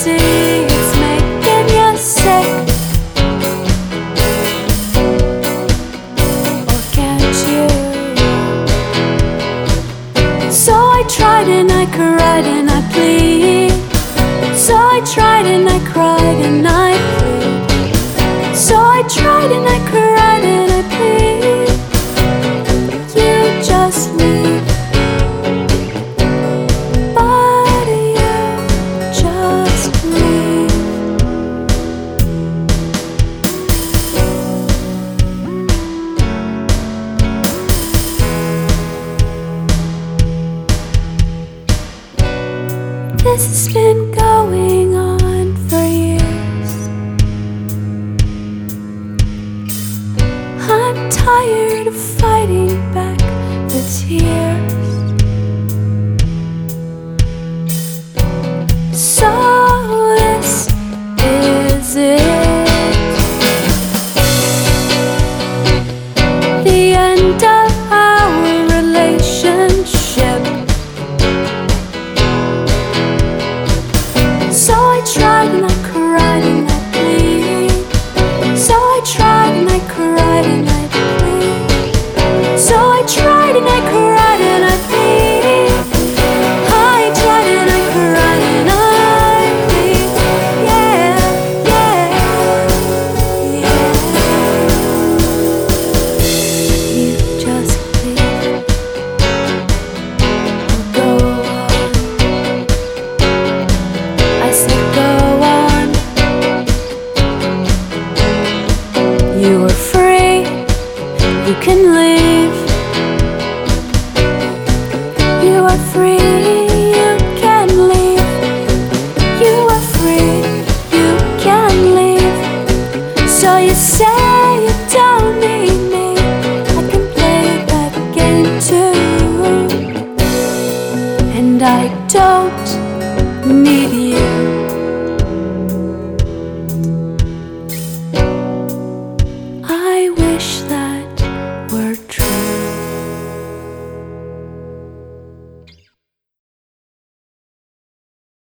see it's making you sick? Or can't you? So I tried and I cried and I plead. So I tried and I cried and I plead. So I tried and I cried and I plead. You just leave. But you just leave. This has been going on for years. I'm tired of fighting back the tears. So this is it, the end of our relationship. So I tried and I cried and I plead. So I tried and I cried and I plead. So I tried and I cried and I plead. I tried and I cried and I plead. Yeah, yeah, yeah. You just leave. Go on. I said go on. You are free, you can leave. You are free, you can leave. You are free, you can leave. So you say you don't need me. I can play that game too. And I don't need you. I wish